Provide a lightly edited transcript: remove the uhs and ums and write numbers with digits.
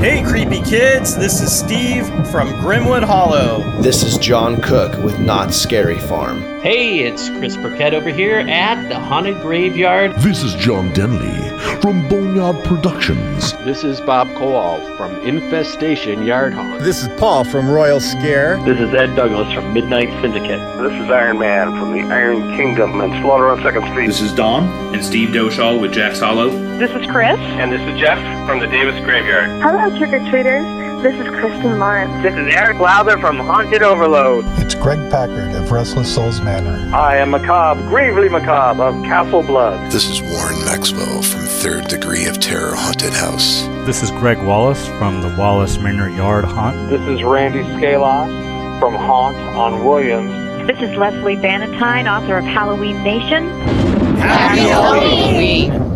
Hey creepy kids, this is Steve from Grimwood Hollow. This is John Cook with Not Scary Farm. Hey, it's Chris Burkett over here at the Haunted Graveyard. This is John Denley from Boneyard Productions. This is Bob Kowal from Infestation Yard Haunt. This is Paul from Royal Scare. This is Ed Douglas from Midnight Syndicate. This is Iron Man from the Iron Kingdom and Slaughter on 2nd Street. This is Don and Steve Doshall with Jack's Hollow. This is Chris. And this is Jeff from the Davis Graveyard. Hello, trick-or-treaters. This is Kristen Lawrence. This is Eric Lowther from Haunted Overload. It's Greg Packard of Restless Souls Manor. I am Macabre, Gravely Macabre of Castle Blood. This is Warren Maxwell from Third Degree of Terror Haunted House. This is Greg Wallace from the Wallace Manor Yard Haunt. This is Randy Skalos from Haunt on Williams. This is Leslie Bannatyne, author of Halloween Nation. Happy Halloween!